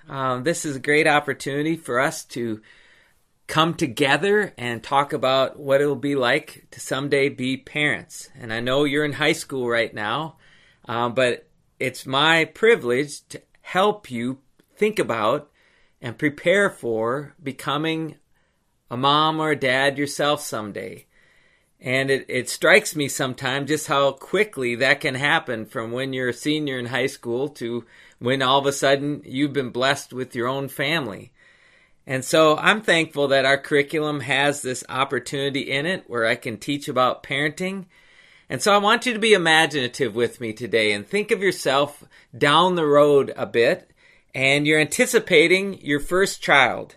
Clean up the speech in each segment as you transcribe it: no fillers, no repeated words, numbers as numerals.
This is a great opportunity for us to come together and talk about what it will be like to someday be parents. And I know you're in high school right now, but it's my privilege to help you think about and prepare for becoming a mom or a dad yourself someday. And it strikes me sometimes just how quickly that can happen from when you're a senior in high school to when all of a sudden you've been blessed with your own family. And so I'm thankful that our curriculum has this opportunity in it where I can teach about parenting. And so I want you to be imaginative with me today and think of yourself down the road a bit, and you're anticipating your first child.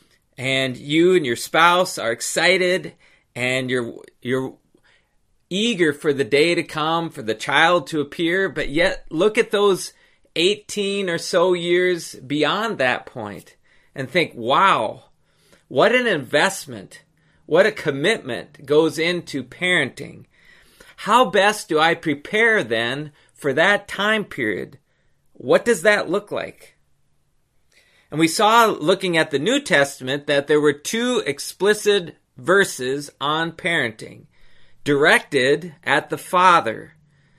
And you and your spouse are excited, and you're eager for the day to come, for the child to appear, but yet look at those 18 or so years beyond that point and think, wow, what an investment, what a commitment goes into parenting. How best do I prepare then for that time period? What does that look like? And we saw, looking at the New Testament, that there were two explicit verses on parenting directed at the father.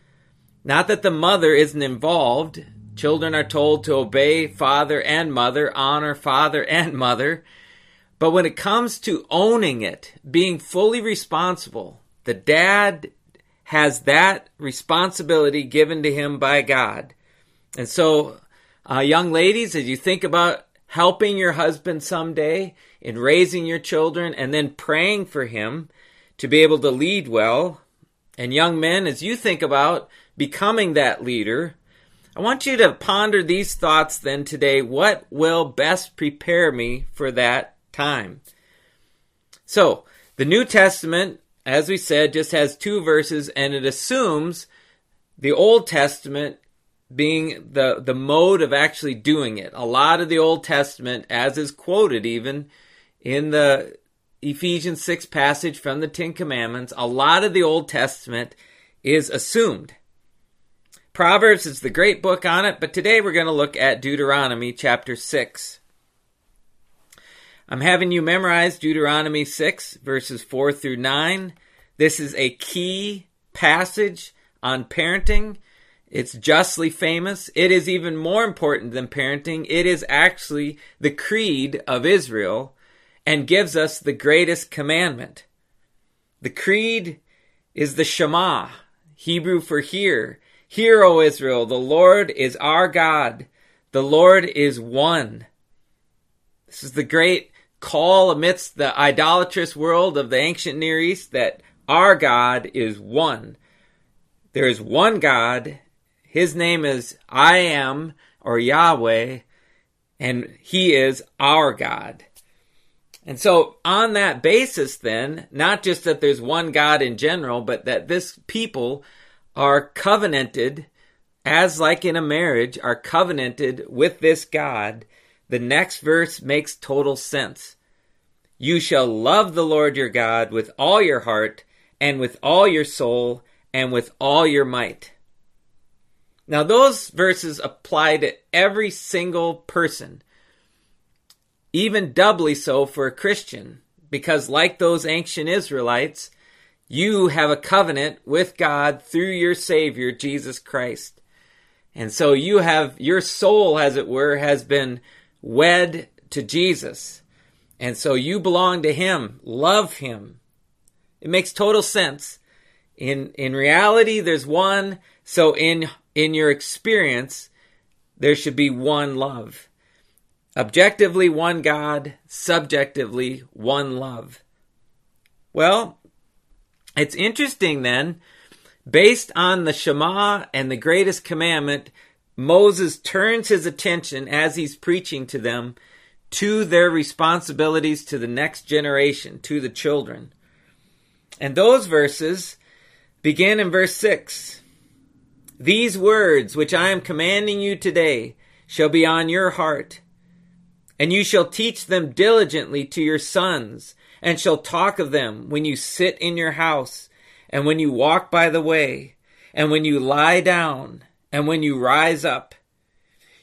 Not that the mother isn't involved. Children are told to obey father and mother, honor father and mother. But when it comes to owning it, being fully responsible, the dad has that responsibility given to him by God. And so, young ladies, as you think about helping your husband someday in raising your children and then praying for him to be able to lead well, and young men, as you think about becoming that leader, I want you to ponder these thoughts then today. What will best prepare me for that time? So, the New Testament, as we said, just has two verses, and it assumes the Old Testament being the mode of actually doing it. A lot of the Old Testament, as is quoted even in the Ephesians 6 passage from the Ten Commandments, a lot of the Old Testament is assumed. Proverbs is the great book on it, but today we're going to look at Deuteronomy chapter 6. I'm having you memorize Deuteronomy 6, verses 4 through 9. This is a key passage on parenting. It's justly famous. It is even more important than parenting. It is actually the creed of Israel and gives us the greatest commandment. The creed is the Shema, Hebrew for hear. Hear, O Israel, the Lord is our God. The Lord is one. This is the great call amidst the idolatrous world of the ancient Near East that our God is one. There is one God. His name is I Am, or Yahweh, and He is our God. And so on that basis then, not just that there's one God in general, but that this people are covenanted, as like in a marriage, are covenanted with this God, the next verse makes total sense. You shall love the Lord your God with all your heart, and with all your soul, and with all your might. Now those verses apply to every single person, even doubly so for a Christian, because like those ancient Israelites, you have a covenant with God through your Savior, Jesus Christ. And so you have, your soul, as it were, has been wed to Jesus. And so you belong to Him, love Him. It makes total sense. In reality, there's one, so in your experience, there should be one love. Objectively, one God. Subjectively, one love. Well, it's interesting then, based on the Shema and the greatest commandment, Moses turns his attention as he's preaching to them to their responsibilities to the next generation, to the children. And those verses begin in verse 6. These words which I am commanding you today shall be on your heart, and you shall teach them diligently to your sons, and shall talk of them when you sit in your house, and when you walk by the way, and when you lie down, and when you rise up.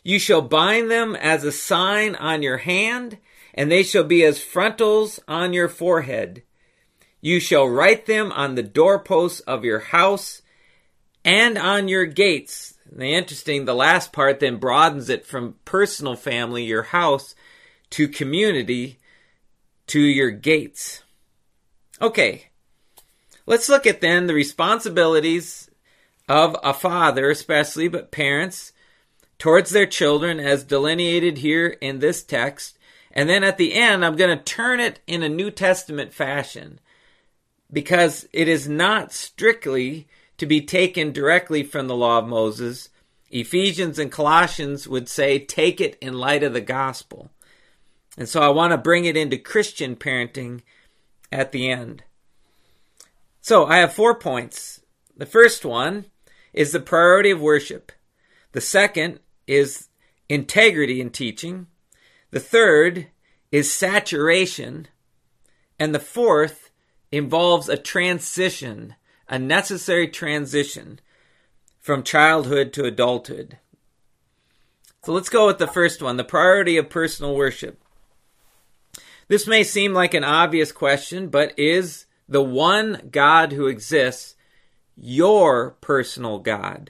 You shall bind them as a sign on your hand, and they shall be as frontals on your forehead. You shall write them on the doorposts of your house and on your gates. And interesting, the last part then broadens it from personal family, your house, to community, to your gates. Okay, let's look at then the responsibilities of a father, especially, but parents, towards their children as delineated here in this text. And then at the end, I'm going to turn it in a New Testament fashion, because it is not strictly to be taken directly from the law of Moses. Ephesians and Colossians would say, take it in light of the gospel. And so I want to bring it into Christian parenting at the end. So I have 4 points. The first one is the priority of worship. The second is integrity in teaching. The third is saturation. And the fourth involves a transition, a necessary transition from childhood to adulthood. So let's go with the first one, the priority of personal worship. This may seem like an obvious question, but is the one God who exists your personal God?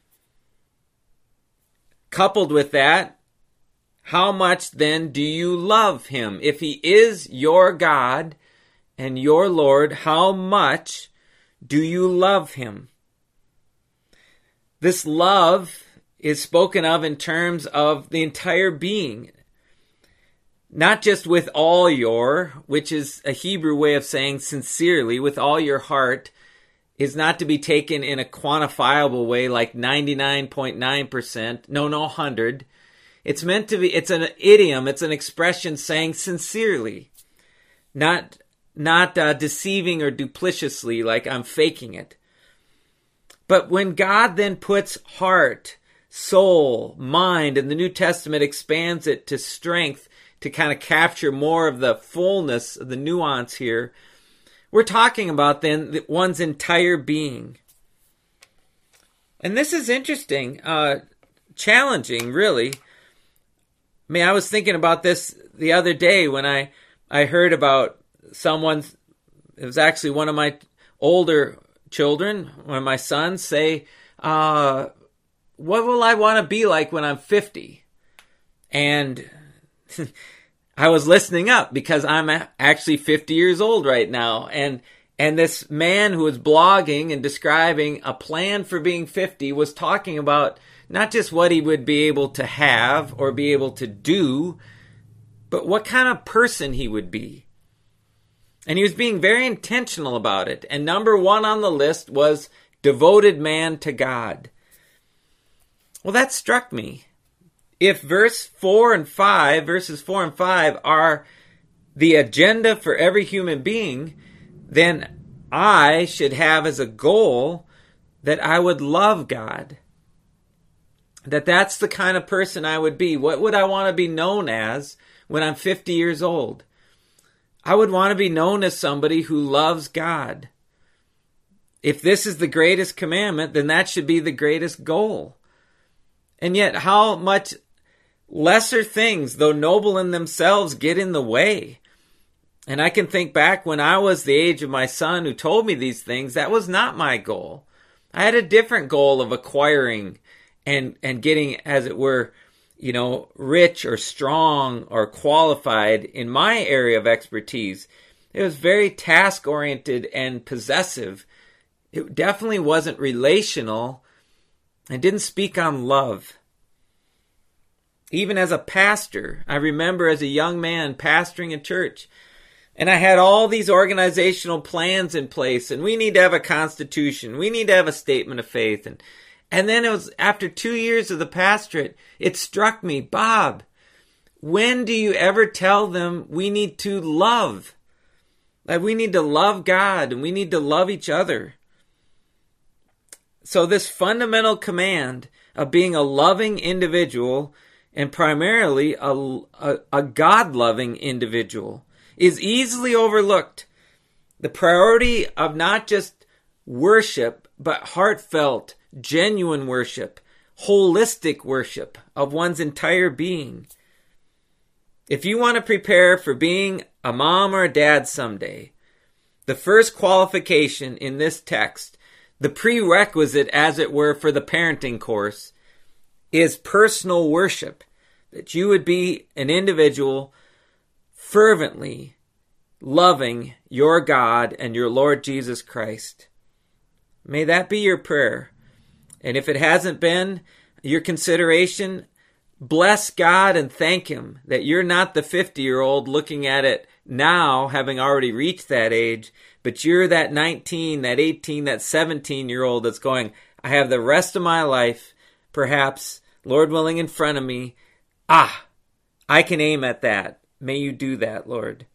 Coupled with that, how much then do you love him? If he is your God and your Lord, how much do you love him? This love is spoken of in terms of the entire being. Not just with all your, which is a Hebrew way of saying sincerely, with all your heart, is not to be taken in a quantifiable way like 99.9%, no 100. It's meant to be, it's an idiom, it's an expression saying sincerely, not deceiving or duplicitously like I'm faking it. But when God then puts heart, soul, mind, and the New Testament expands it to strength to kind of capture more of the fullness of the nuance here, we're talking about then one's entire being. And this is interesting, challenging, really. I mean, I was thinking about this the other day when I heard about someone, it was actually one of my older children, one of my sons, say, what will I want to be like when I'm 50? And I was listening up because I'm actually 50 years old right now. And this man who was blogging and describing a plan for being 50 was talking about not just what he would be able to have or be able to do, but what kind of person he would be. And he was being very intentional about it. And number one on the list was devoted man to God. Well, that struck me. If verses 4 and 5 are the agenda for every human being, then I should have as a goal that I would love God. That's the kind of person I would be. What would I want to be known as when I'm 50 years old? I would want to be known as somebody who loves God. If this is the greatest commandment, then that should be the greatest goal. And yet, how much lesser things, though noble in themselves, get in the way. And I can think back when I was the age of my son who told me these things, that was not my goal. I had a different goal of acquiring and getting, as it were, rich or strong or qualified in my area of expertise. It was very task-oriented and possessive. It definitely wasn't relational and didn't speak on love. Even as a pastor, I remember as a young man pastoring a church, and I had all these organizational plans in place, and we need to have a constitution, we need to have a statement of faith, and then it was after 2 years of the pastorate, it struck me, Bob, when do you ever tell them we need to love? Like we need to love God, and we need to love each other. So this fundamental command of being a loving individual, and primarily a God-loving individual, is easily overlooked. The priority of not just worship, but heartfelt, genuine worship, holistic worship of one's entire being. If you want to prepare for being a mom or a dad someday, the first qualification in this text, the prerequisite, as it were, for the parenting course, is personal worship. That you would be an individual fervently loving your God and your Lord Jesus Christ. May that be your prayer. And if it hasn't been your consideration, bless God and thank Him that you're not the 50-year-old looking at it now, having already reached that age, but you're that 19, that 18, that 17-year-old that's going, I have the rest of my life, perhaps, Lord willing, in front of me. I can aim at that. May you do that, Lord.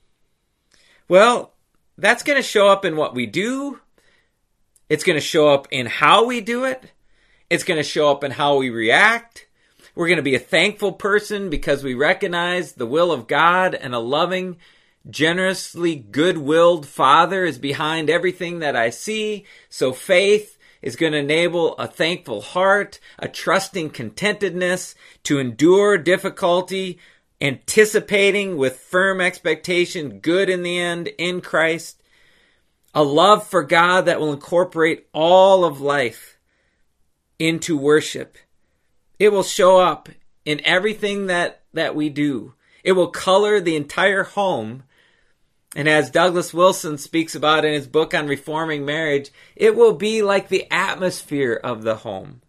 Well, that's going to show up in what we do. It's going to show up in how we do it. It's going to show up in how we react. We're going to be a thankful person because we recognize the will of God, and a loving, generously good-willed Father is behind everything that I see. So faith is going to enable a thankful heart, a trusting contentedness to endure difficulty, anticipating with firm expectation good in the end in Christ, a love for God that will incorporate all of life into worship. It will show up in everything that we do. It will color the entire home. And as Douglas Wilson speaks about in his book on reforming marriage, it will be like the atmosphere of the home.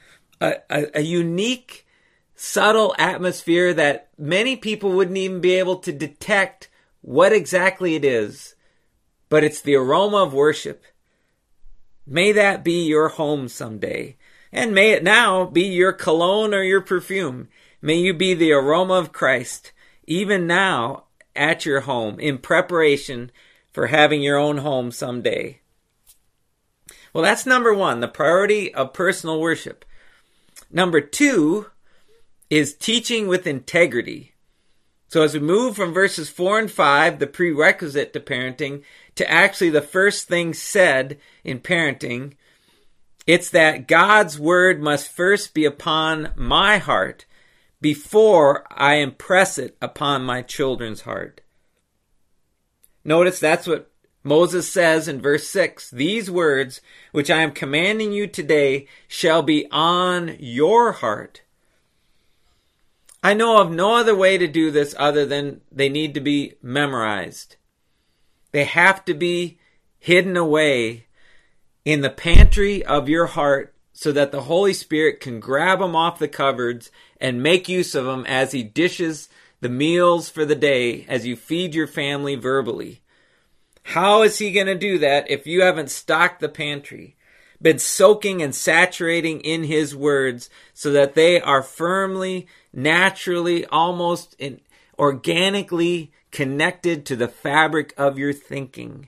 A unique, subtle atmosphere that many people wouldn't even be able to detect what exactly it is. But it's the aroma of worship. May that be your home someday. And may it now be your cologne or your perfume. May you be the aroma of Christ, even now at your home, in preparation for having your own home someday. Well, that's number one, the priority of personal worship. Number two is teaching with integrity. So as we move from verses 4 and 5, the prerequisite to parenting, to actually the first thing said in parenting, it's that God's word must first be upon my heart before I impress it upon my children's heart. Notice that's what Moses says in verse 6. These words, which I am commanding you today, shall be on your heart. I know of no other way to do this other than they need to be memorized. They have to be hidden away in the pantry of your heart so that the Holy Spirit can grab them off the cupboards and make use of them as He dishes the meals for the day, as you feed your family verbally. How is He going to do that if you haven't stocked the pantry, been soaking and saturating in His words so that they are firmly, naturally, almost organically connected to the fabric of your thinking?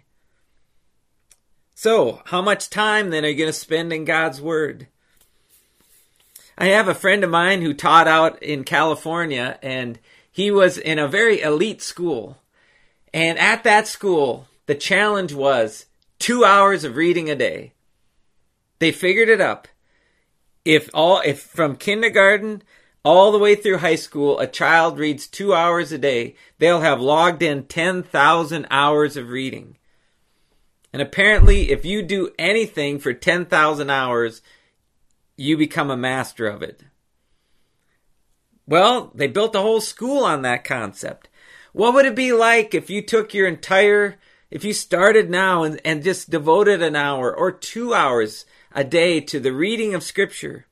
So, how much time then are you going to spend in God's Word? I have a friend of mine who taught out in California, and he was in a very elite school. And at that school, the challenge was 2 hours of reading a day. They figured it up. If from kindergarten all the way through high school, a child reads 2 hours a day, they'll have logged in 10,000 hours of reading. And apparently, if you do anything for 10,000 hours, you become a master of it. Well, they built a whole school on that concept. What would it be like if you took if you started now and just devoted an hour or 2 hours a day to the reading of Scripture?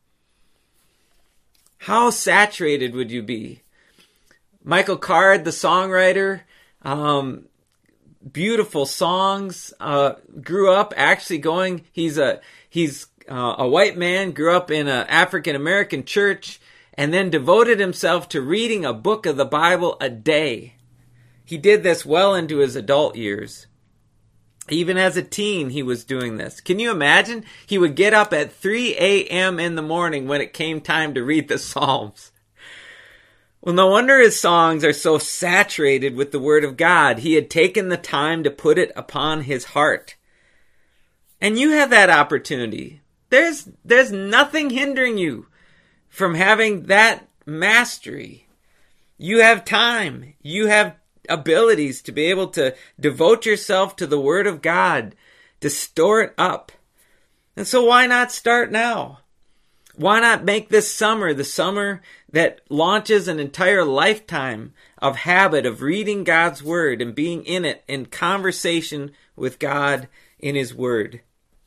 How saturated would you be? Michael Card, the songwriter, beautiful songs, grew up actually going, he's a white man, grew up in an African-American church, and then devoted himself to reading a book of the Bible a day. He did this well into his adult years. Even as a teen, he was doing this. Can you imagine? He would get up at 3 a.m. in the morning when it came time to read the Psalms. Well, no wonder his songs are so saturated with the Word of God. He had taken the time to put it upon his heart. And you have that opportunity. There's nothing hindering you from having that mastery. You have time. You have abilities to be able to devote yourself to the Word of God, to store it up. And so why not start now? Why not make this summer the summer that launches an entire lifetime of habit of reading God's Word and being in it in conversation with God in His Word?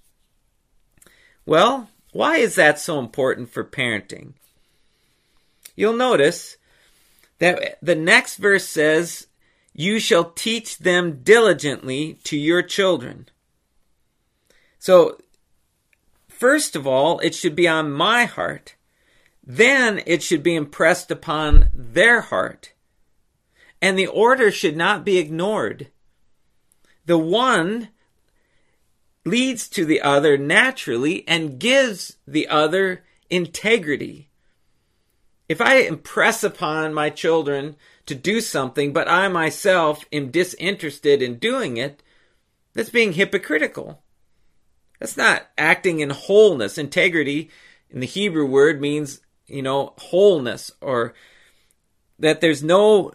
Well, why is that so important for parenting? You'll notice that the next verse says, "You shall teach them diligently to your children." So, first of all, it should be on my heart. Then it should be impressed upon their heart. And the order should not be ignored. The one leads to the other naturally and gives the other integrity. If I impress upon my children to do something, but I myself am disinterested in doing it, that's being hypocritical. That's not acting in wholeness. Integrity in the Hebrew word means, wholeness, or that there's no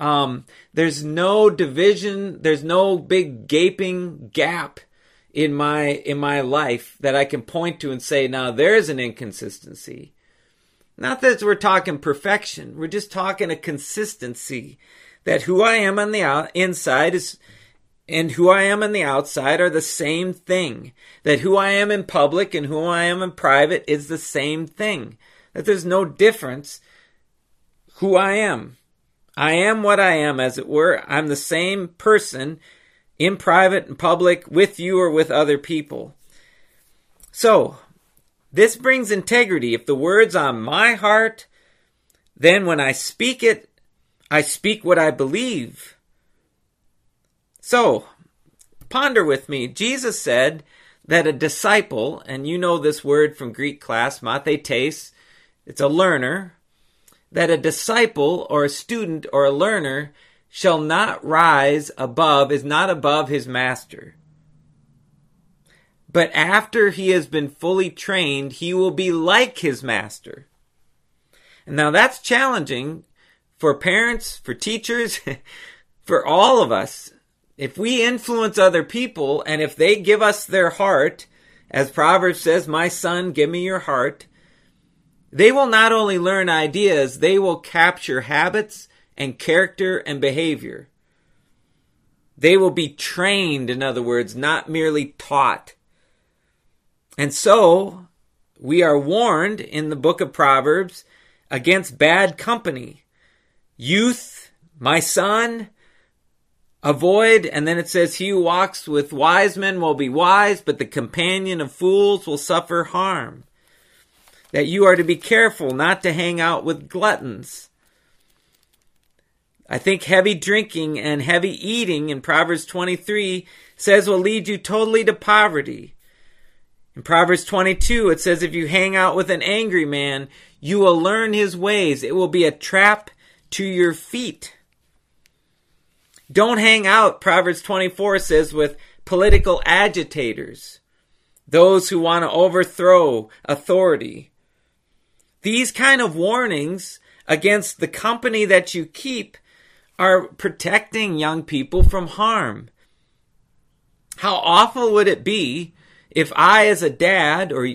division, there's no big gaping gap in my life that I can point to and say, now there's an inconsistency. Not that we're talking perfection. We're just talking a consistency that who I am on the inside is and who I am on the outside are the same thing. That who I am in public and who I am in private is the same thing. That there's no difference who I am. I am what I am, as it were. I'm the same person in private and public with you or with other people. So, this brings integrity. If the word's on my heart, then when I speak it, I speak what I believe. So, ponder with me. Jesus said that a disciple, and you know this word from Greek class, mathetes, it's a learner, that a disciple or a student or a learner shall not rise above, is not above his master. But after he has been fully trained, he will be like his master. And now that's challenging for parents, for teachers, for all of us. If we influence other people, and if they give us their heart, as Proverbs says, "My son, give me your heart," they will not only learn ideas, they will capture habits and character and behavior. They will be trained, in other words, not merely taught. And so, we are warned in the book of Proverbs against bad company. Youth, my son, avoid, and then it says, "He who walks with wise men will be wise, but the companion of fools will suffer harm." That you are to be careful not to hang out with gluttons. I think heavy drinking and heavy eating in Proverbs 23 says will lead you totally to poverty. In Proverbs 22, it says if you hang out with an angry man, you will learn his ways. It will be a trap to your feet. Don't hang out, Proverbs 24 says, with political agitators, those who want to overthrow authority. These kind of warnings against the company that you keep are protecting young people from harm. How awful would it be if I as a dad or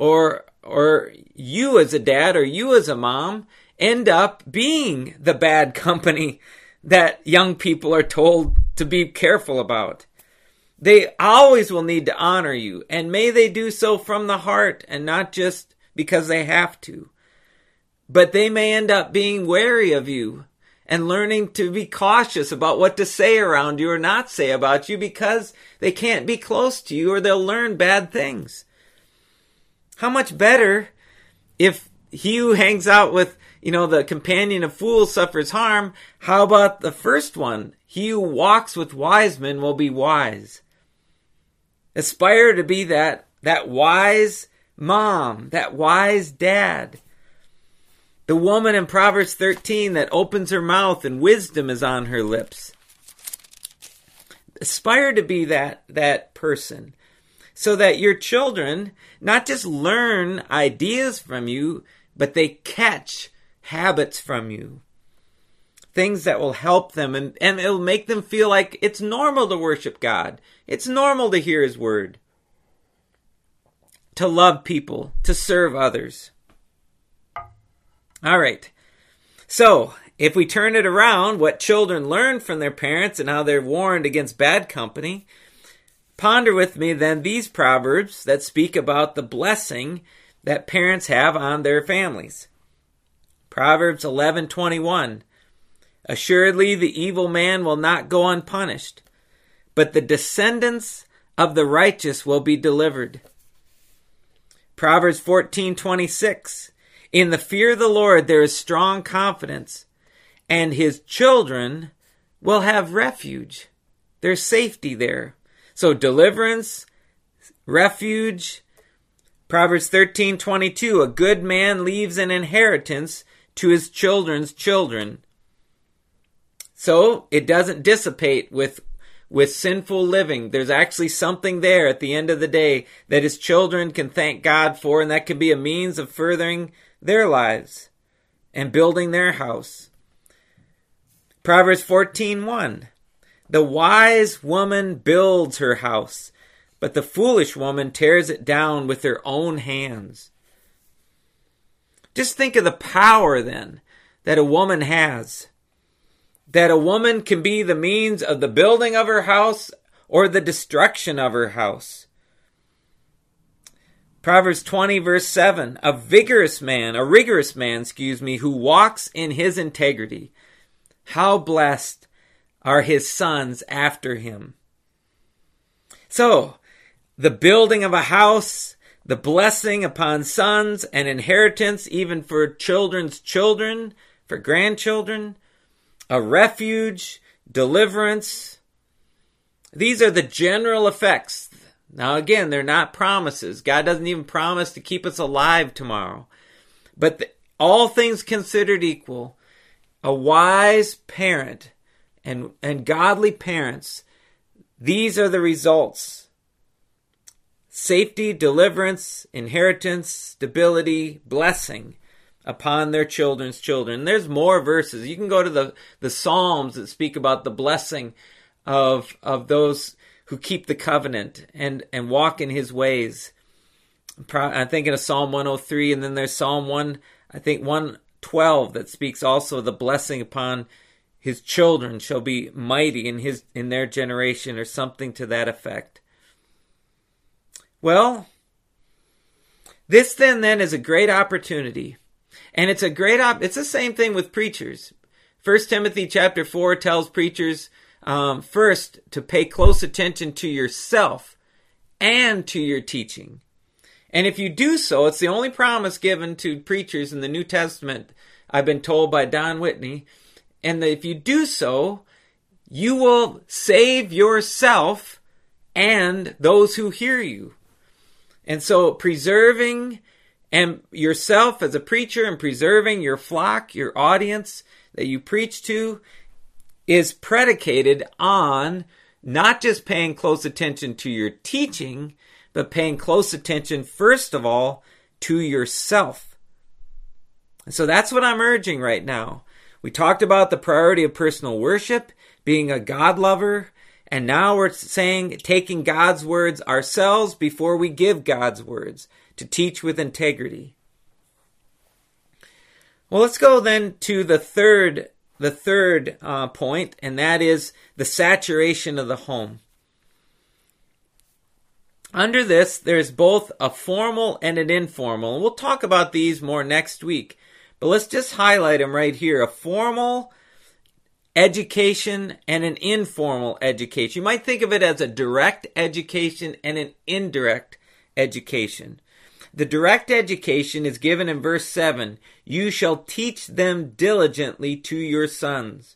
you as a dad or you as a mom end up being the bad company that young people are told to be careful about? They always will need to honor you, and may they do so from the heart and not just because they have to. But they may end up being wary of you and learning to be cautious about what to say around you or not say about you because they can't be close to you or they'll learn bad things. How much better if he who hangs out with, the companion of fools suffers harm. How about the first one? He who walks with wise men will be wise. Aspire to be that wise mom, that wise dad. The woman in Proverbs 13 that opens her mouth and wisdom is on her lips. Aspire to be that person. so that your children not just learn ideas from you, but they catch habits from you. Things that will help them, and it'll make them feel like it's normal to worship God. It's normal to hear His word, to love people, to serve others. All right. So, if we turn it around, what children learn from their parents and how they're warned against bad company, ponder with me then these proverbs that speak about the blessing that parents have on their families. Proverbs 11:21. Assuredly the evil man will not go unpunished, but the descendants of the righteous will be delivered. Proverbs 14:26. In the fear of the Lord there is strong confidence, and his children will have refuge. There's safety there. So deliverance, refuge. Proverbs 13:22. A good man leaves an inheritance to his children's children. So it doesn't dissipate with sinful living. There's actually something there at the end of the day that his children can thank God for, and that can be a means of furthering their lives and building their house. Proverbs 14:1. The wise woman builds her house, but the foolish woman tears it down with her own hands. Just think of the power then that a woman has. That a woman can be the means of the building of her house or the destruction of her house. Proverbs 20 verse 7. A rigorous man, who walks in his integrity. How blessed are his sons after him. So, the building of a house, the blessing upon sons, and inheritance even for children's children, for grandchildren, a refuge, deliverance. These are the general effects. Now again, they're not promises. God doesn't even promise to keep us alive tomorrow. But all things considered equal, a wise parent and godly parents, these are the results. Safety, deliverance, inheritance, stability, blessing upon their children's children. There's more verses. You can go to the Psalms that speak about the blessing of those who keep the covenant and walk in his ways. I'm thinking of Psalm 103, and then there's Psalm 112 that speaks also of the blessing upon his children shall be mighty in their generation, or something to that effect. Well, this then is a great opportunity. And it's it's the same thing with preachers. 1 Timothy chapter 4 tells preachers first to pay close attention to yourself and to your teaching. And if you do so, it's the only promise given to preachers in the New Testament, I've been told by Don Whitney, and that if you do so, you will save yourself and those who hear you. And so preserving and yourself as a preacher and preserving your flock, your audience that you preach to, is predicated on not just paying close attention to your teaching, but paying close attention, first of all, to yourself. And so that's what I'm urging right now. We talked about the priority of personal worship, being a God lover, and now we're saying taking God's words ourselves before we give God's words, to teach with integrity. Well, let's go then to the third point, and that is the saturation of the home. Under this, there's both a formal and an informal, and we'll talk about these more next week. But let's just highlight them right here. A formal education and an informal education. You might think of it as a direct education and an indirect education. The direct education is given in verse 7. You shall teach them diligently to your sons.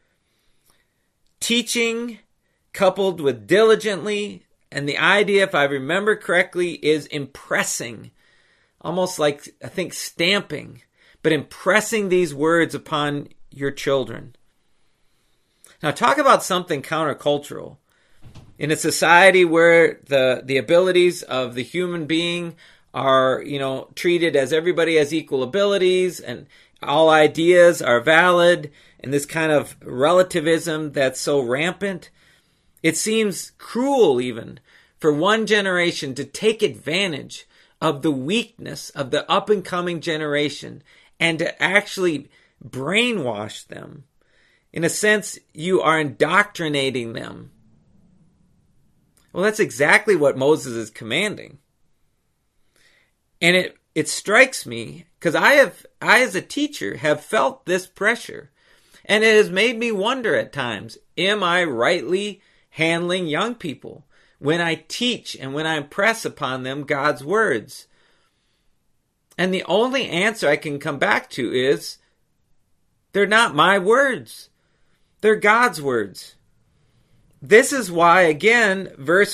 Teaching coupled with diligently, and the idea, if I remember correctly, is impressing. Almost like, I think, stamping. But impressing these words upon your children. Now talk about something countercultural. In a society where the abilities of the human being are, treated as everybody has equal abilities and all ideas are valid, and this kind of relativism that's so rampant, it seems cruel even for one generation to take advantage of the weakness of the up-and-coming generation and to actually brainwash them. In a sense, you are indoctrinating them. Well, that's exactly what Moses is commanding. And it strikes me, because I as a teacher have felt this pressure. And it has made me wonder at times, am I rightly handling young people when I teach and when I impress upon them God's words? And the only answer I can come back to is, they're not my words. They're God's words. This is why, again, verse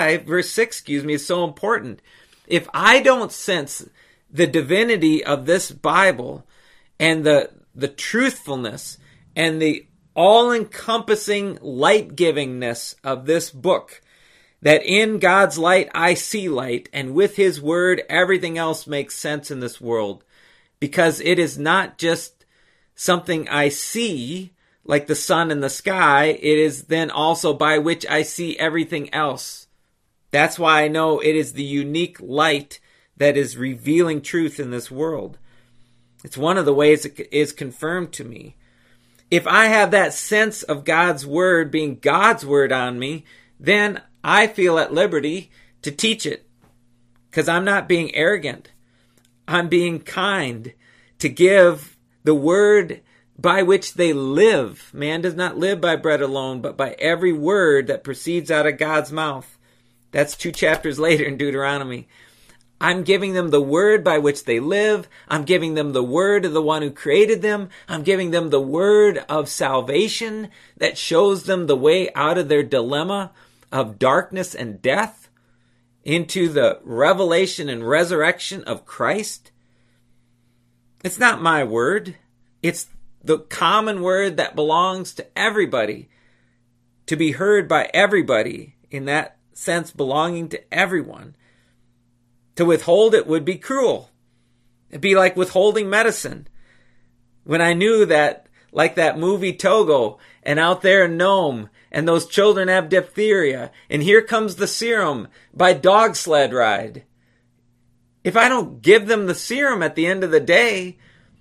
6, is so important. If I don't sense the divinity of this Bible and the truthfulness and the all-encompassing light-givingness of this book, that in God's light I see light, and with His word everything else makes sense in this world, because it is not just something I see, like the sun in the sky, it is then also by which I see everything else. That's why I know it is the unique light that is revealing truth in this world. It's one of the ways it is confirmed to me. If I have that sense of God's word being God's word on me, then I feel at liberty to teach it. Because I'm not being arrogant. I'm being kind to give the word by which they live. Man does not live by bread alone, but by every word that proceeds out of God's mouth. That's 2 chapters later in Deuteronomy. I'm giving them the word by which they live. I'm giving them the word of the one who created them. I'm giving them the word of salvation that shows them the way out of their dilemma of darkness and death into the revelation and resurrection of Christ. It's not my word. It's the common word that belongs to everybody, to be heard by everybody, in that sense belonging to everyone. To withhold it would be cruel. It'd be like withholding medicine. When I knew that, like that movie Togo, and out there in Nome, and those children have diphtheria, and here comes the serum by dog sled ride. If I don't give them the serum at the end of the day,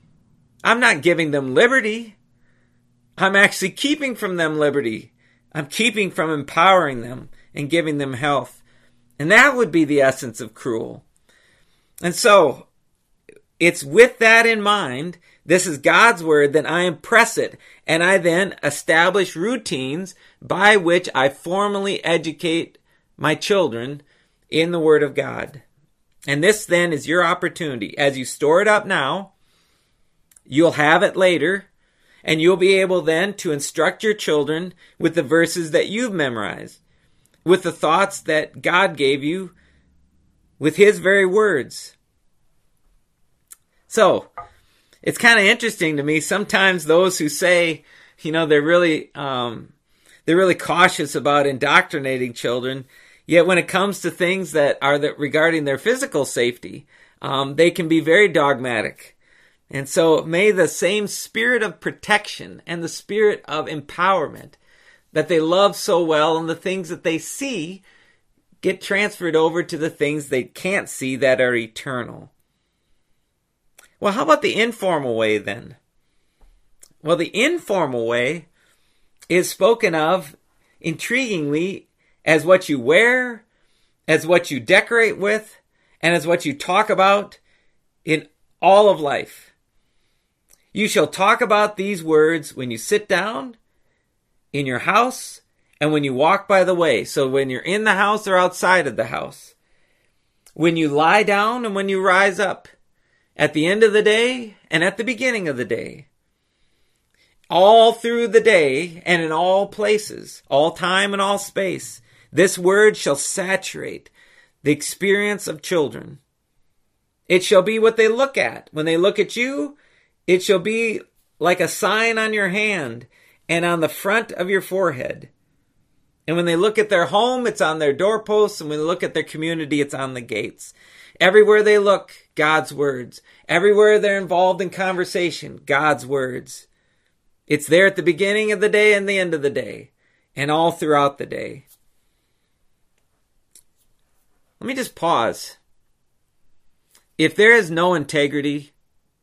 I'm not giving them liberty. I'm actually keeping from them liberty. I'm keeping from empowering them and giving them health. And that would be the essence of cruel. And so, it's with that in mind, this is God's word, that I impress it. And I then establish routines by which I formally educate my children in the word of God. And this then is your opportunity. As you store it up now, you'll have it later, and you'll be able then to instruct your children with the verses that you've memorized, with the thoughts that God gave you, with His very words. So, it's kind of interesting to me. Sometimes those who say, they're really cautious about indoctrinating children, yet when it comes to things that are regarding their physical safety, they can be very dogmatic. And so may the same spirit of protection and the spirit of empowerment that they love so well and the things that they see get transferred over to the things they can't see that are eternal. Well, how about the informal way then? Well, the informal way is spoken of intriguingly as what you wear, as what you decorate with, and as what you talk about in all of life. You shall talk about these words when you sit down, in your house, and when you walk by the way. So when you're in the house or outside of the house. When you lie down and when you rise up. At the end of the day and at the beginning of the day. All through the day and in all places, all time and all space, this word shall saturate the experience of children. It shall be what they look at. When they look at you, it shall be like a sign on your hand and on the front of your forehead. And when they look at their home, it's on their doorposts. And when they look at their community, it's on the gates. Everywhere they look, God's words. Everywhere they're involved in conversation, God's words. It's there at the beginning of the day and the end of the day, and all throughout the day. Let me just pause. If there is no integrity,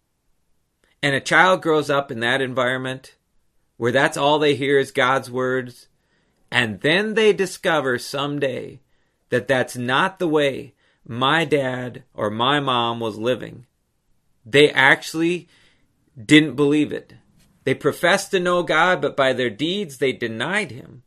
and a child grows up in that environment, where that's all they hear is God's words, and then they discover someday that that's not the way my dad or my mom was living, they actually didn't believe it. They professed to know God, but by their deeds they denied him.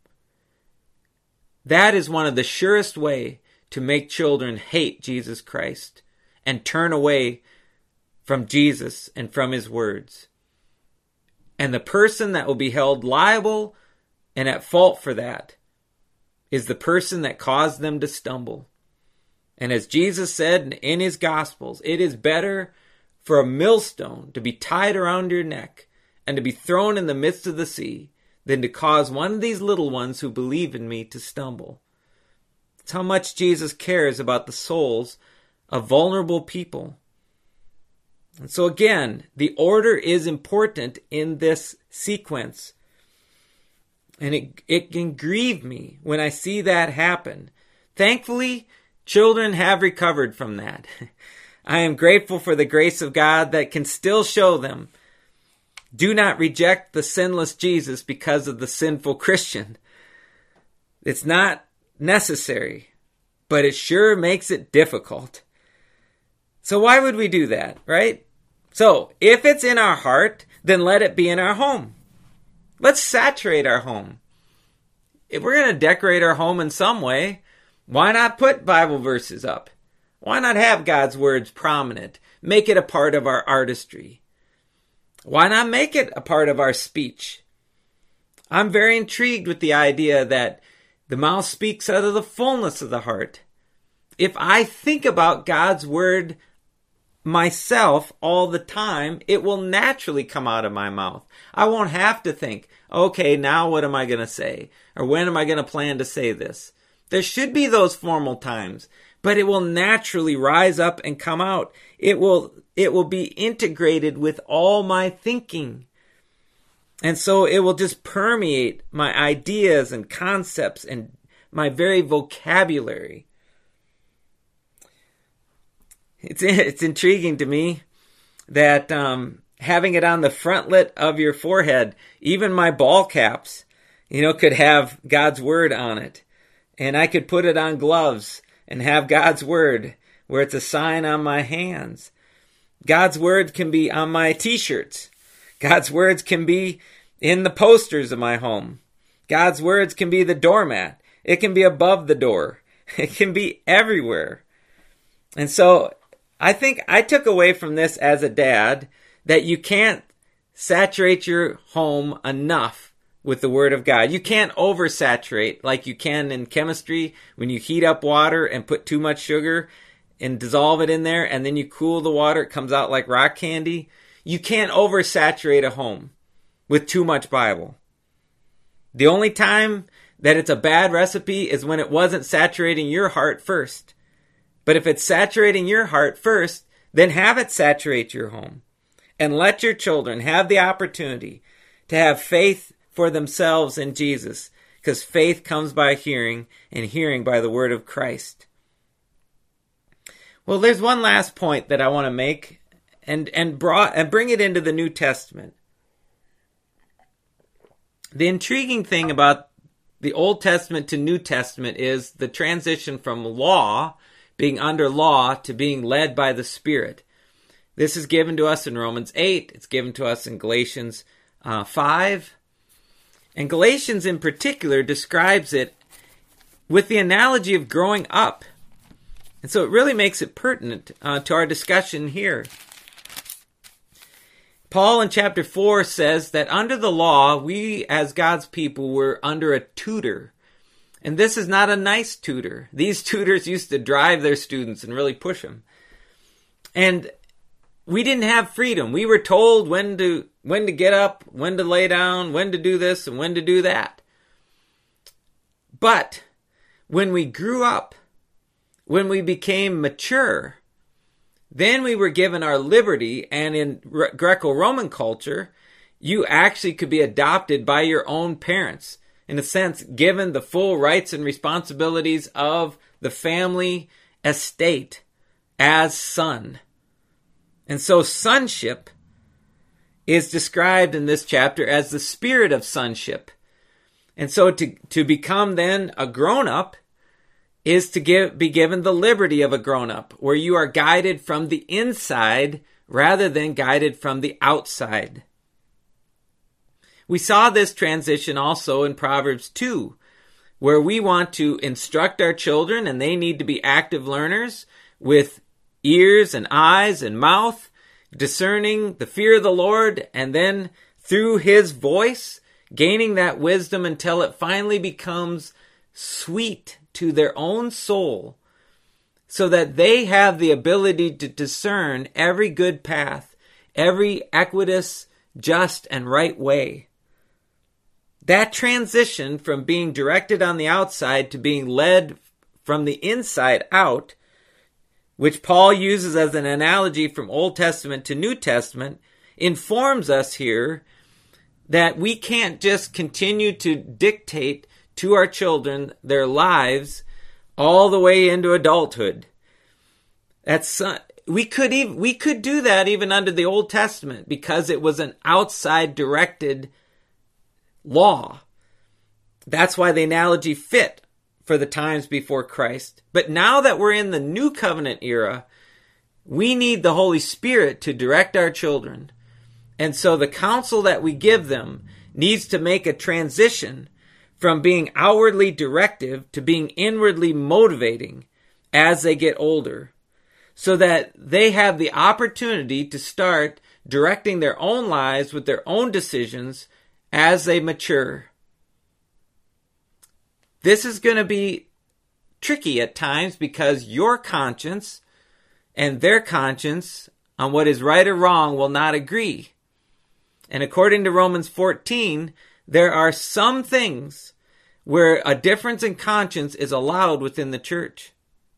That is one of the surest way to make children hate Jesus Christ and turn away from Jesus and from his words. And the person that will be held liable and at fault for that is the person that caused them to stumble. And as Jesus said in his Gospels, it is better for a millstone to be tied around your neck and to be thrown in the midst of the sea than to cause one of these little ones who believe in me to stumble. It's how much Jesus cares about the souls of vulnerable people. And so again, the order is important in this sequence. And it can grieve me when I see that happen. Thankfully, children have recovered from that. I am grateful for the grace of God that can still show them, do not reject the sinless Jesus because of the sinful Christian. It's not necessary, but it sure makes it difficult. So why would we do that, right? So if it's in our heart, then let it be in our home. Let's saturate our home. If we're going to decorate our home in some way, why not put Bible verses up? Why not have God's words prominent? Make it a part of our artistry. Why not make it a part of our speech? I'm very intrigued with the idea that the mouth speaks out of the fullness of the heart. If I think about God's word myself all the time, it will naturally come out of my mouth. I won't have to think, okay, now what am I going to say? Or when am I going to plan to say this? There should be those formal times, but it will naturally rise up and come out. It will be integrated with all my thinking. And so it will just permeate my ideas and concepts and my very vocabulary. It's intriguing to me that having it on the frontlet of your forehead, even my ball caps, could have God's word on it. And I could put it on gloves and have God's word where it's a sign on my hands. God's word can be on my t-shirts. God's words can be in the posters of my home. God's words can be the doormat. It can be above the door. It can be everywhere. And so I think I took away from this as a dad that you can't saturate your home enough with the Word of God. You can't oversaturate like you can in chemistry when you heat up water and put too much sugar and dissolve it in there, and then you cool the water, it comes out like rock candy. You can't oversaturate a home with too much Bible. The only time that it's a bad recipe is when it wasn't saturating your heart first. But if it's saturating your heart first, then have it saturate your home. And let your children have the opportunity to have faith for themselves in Jesus, because faith comes by hearing, and hearing by the word of Christ. Well, there's one last point that I want to make and bring it into the New Testament. The intriguing thing about the Old Testament to New Testament is the transition from law, being under law, to being led by the Spirit. This is given to us in Romans 8. It's given to us in Galatians 5. And Galatians in particular describes it with the analogy of growing up. And so it really makes it pertinent to our discussion here. Paul in chapter 4 says that under the law, we as God's people were under a tutor. And this is not a nice tutor. These tutors used to drive their students and really push them. And we didn't have freedom. We were told when to get up, when to lay down, when to do this, and when to do that. But when we grew up, when we became mature, then we were given our liberty, and in Greco-Roman culture, you actually could be adopted by your own parents. In a sense, given the full rights and responsibilities of the family estate as son. And so sonship is described in this chapter as the spirit of sonship. And so to become then a grown-up is to be given the liberty of a grown-up, where you are guided from the inside rather than guided from the outside. We saw this transition also in Proverbs 2, where we want to instruct our children, and they need to be active learners with ears and eyes and mouth, discerning the fear of the Lord, and then through his voice, gaining that wisdom until it finally becomes sweet to their own soul, so that they have the ability to discern every good path, every equitous, just, and right way. That transition from being directed on the outside to being led from the inside out, which Paul uses as an analogy from Old Testament to New Testament, informs us here that we can't just continue to dictate to our children their lives all the way into adulthood. We could do that even under the Old Testament, because it was an outside directed law. That's why the analogy fit for the times before Christ. But now that we're in the New Covenant era, we need the Holy Spirit to direct our children. And so the counsel that we give them needs to make a transition from being outwardly directive to being inwardly motivating as they get older, so that they have the opportunity to start directing their own lives with their own decisions as they mature. This is going to be tricky at times, because your conscience and their conscience on what is right or wrong will not agree. And according to Romans 14, there are some things where a difference in conscience is allowed within the church.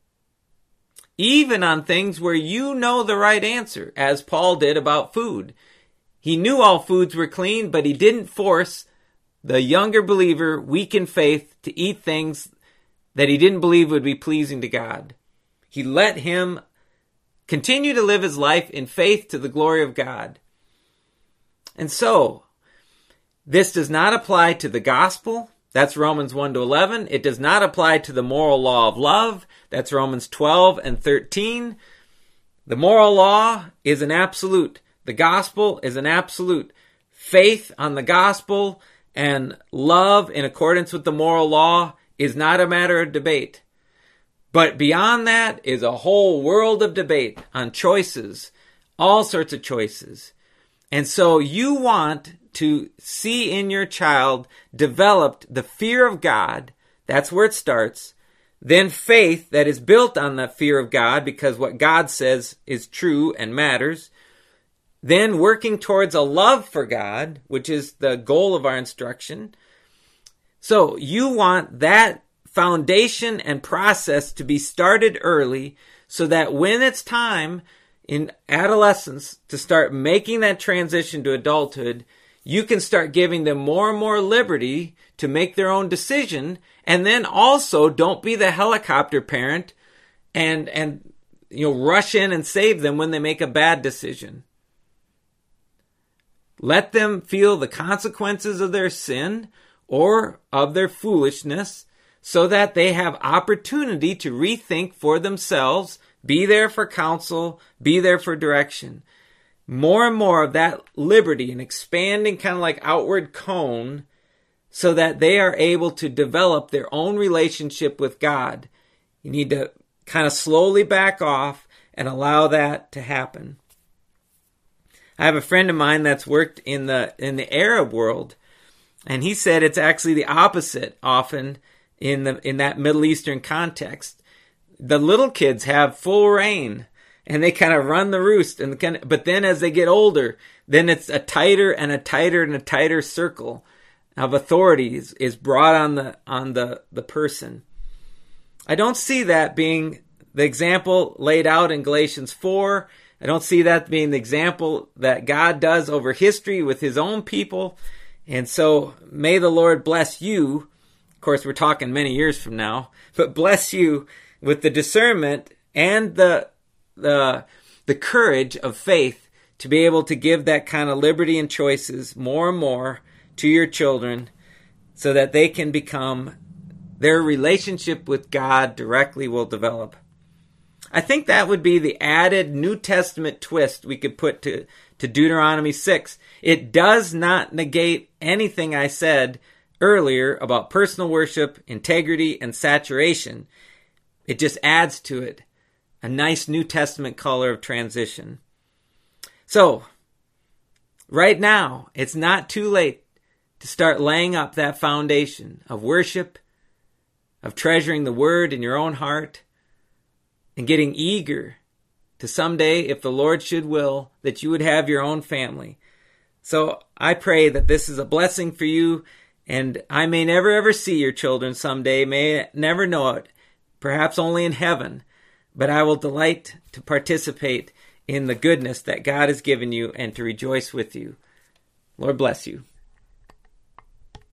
Even on things where you know the right answer, as Paul did about food. He knew all foods were clean, but he didn't force the younger believer, weak in faith, to eat things that he didn't believe would be pleasing to God. He let him continue to live his life in faith to the glory of God. And so, this does not apply to the gospel. That's Romans 1-11. It does not apply to the moral law of love. That's Romans 12 and 13. The moral law is an absolute. The gospel is an absolute. Faith on the gospel and love in accordance with the moral law is not a matter of debate. But beyond that is a whole world of debate on choices, all sorts of choices. And so you want to see in your child developed the fear of God. That's where it starts. Then faith that is built on the fear of God, because what God says is true and matters. Then working towards a love for God, which is the goal of our instruction. So you want that foundation and process to be started early, so that when it's time in adolescence to start making that transition to adulthood, you can start giving them more and more liberty to make their own decision. And then also don't be the helicopter parent and rush in and save them when they make a bad decision. Let them feel the consequences of their sin or of their foolishness, so that they have opportunity to rethink for themselves, be there for counsel, be there for direction. More and more of that liberty and expanding kind of like outward cone, so that they are able to develop their own relationship with God. You need to kind of slowly back off and allow that to happen. I have a friend of mine that's worked in the Arab world, and he said it's actually the opposite often in that Middle Eastern context. The little kids have full reign, and they kind of run the roost. But then as they get older, then it's a tighter and a tighter and a tighter circle of authority is brought on the person. I don't see that being the example laid out in Galatians 4. I don't see that being the example that God does over history with his own people. And so may the Lord bless you. Of course, we're talking many years from now, but bless you with the discernment and the courage of faith to be able to give that kind of liberty and choices more and more to your children so that they can become, their relationship with God directly will develop. I think that would be the added New Testament twist we could put to Deuteronomy 6. It does not negate anything I said earlier about personal worship, integrity, and saturation. It just adds to it a nice New Testament color of transition. So, right now, it's not too late to start laying up that foundation of worship, of treasuring the Word in your own heart, and getting eager to someday, if the Lord should will, that you would have your own family. So I pray that this is a blessing for you, and I may never ever see your children someday, may never know it, perhaps only in heaven, but I will delight to participate in the goodness that God has given you and to rejoice with you. Lord bless you.